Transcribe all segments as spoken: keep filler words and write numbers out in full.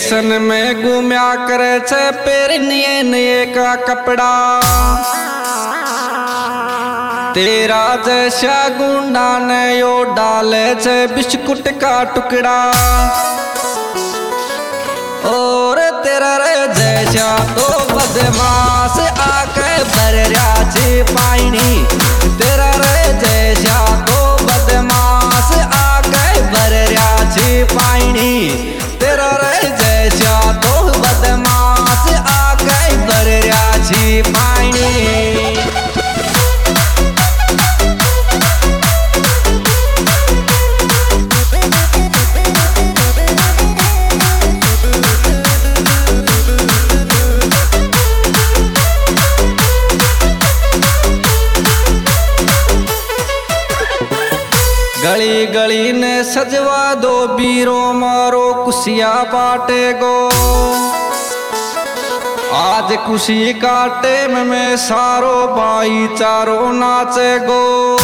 Station में घूमया करे छे पेरनिए नए का कपड़ा। तेरा जैसा गुंडा ने यो डाले छे बिस्कुट का टुकड़ा। और तेरा रे जैसा तो बदमाश आके भरया छे पानी। तेरा रे जैसा तो बदमाश आके भरया छे पानी। तेरा रे जैसा तो बदमाश आके भरया छे पानी। गली गली ने सजवा दो बीरो मारो कुशिया बाटे गो। आज खुशी का टेम में सारो भाईचारो नाचे गो।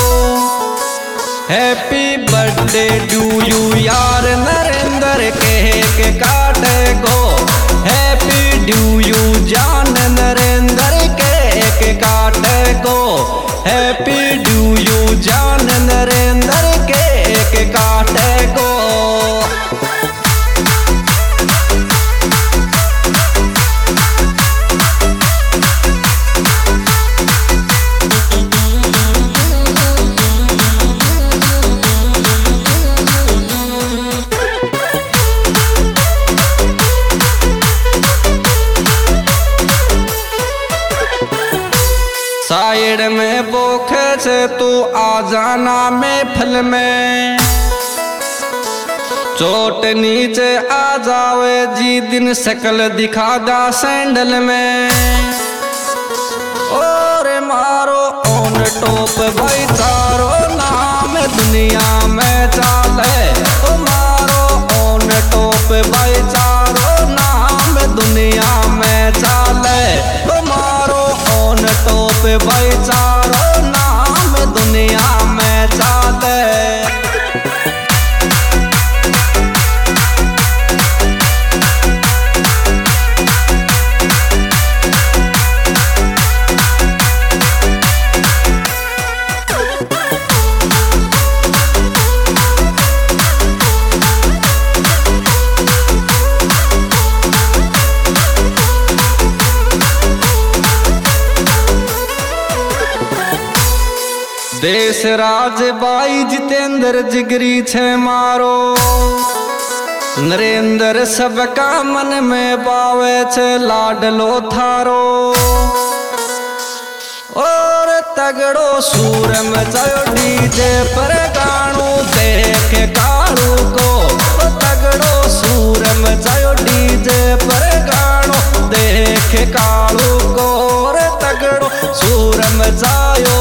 हैप्पी बर्थडे टू यू यार नरेंद्र केक काटे गो। हैप्पी टू यू जान नरेंद्र केक काटे गो। हैप्पी टू यू जान नरेंद्र केक काटे गो। साइड में बोखे से तू आ जाना महफिल में। चोट नीचे आ जावे जी दिन शकल दिखा दा सैंडल में। और मारो ऑन टॉप भाईचारो नाम दुनिया में चाले। ओ मारो ऑन टॉप भाईचारो नाम दुनिया में चाले। ओ मारो ऑन टॉप भाईचारो नाम दुनिया में चाले। देश राज भाई जितेंद्र जिगरी छे मारो। नरेंद्र सबका मन में बावे छे लाडलो थारो। और तगड़ो सूर मचायो डीजे पर गाणो देख कालू को। तगड़ो सूर मचायो डीजे पर गाणो देख कालू को। तगड़ो सूर मचायो